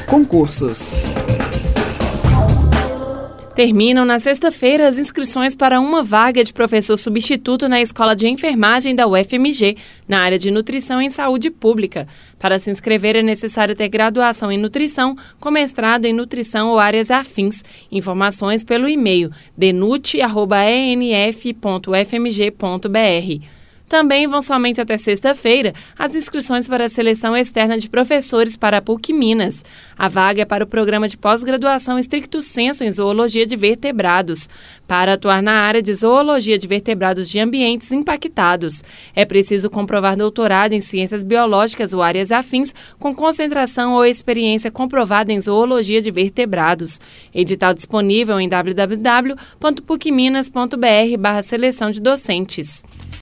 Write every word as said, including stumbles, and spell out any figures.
Concursos. Terminam na sexta-feira as inscrições para uma vaga de professor substituto na Escola de Enfermagem da U F M G, na área de Nutrição em Saúde Pública. Para se inscrever é necessário ter graduação em Nutrição, com mestrado em Nutrição ou áreas afins. Informações pelo e-mail denut arroba e n f ponto u f m g ponto b r. Também vão somente até sexta-feira as inscrições para a seleção externa de professores para a P U C Minas. A vaga é para o programa de pós-graduação estricto sensu em Zoologia de Vertebrados, para atuar na área de Zoologia de Vertebrados de ambientes impactados. É preciso comprovar doutorado em Ciências Biológicas ou áreas afins, com concentração ou experiência comprovada em Zoologia de Vertebrados. Edital disponível em w w w ponto puc minas ponto b r barra seleção de docentes.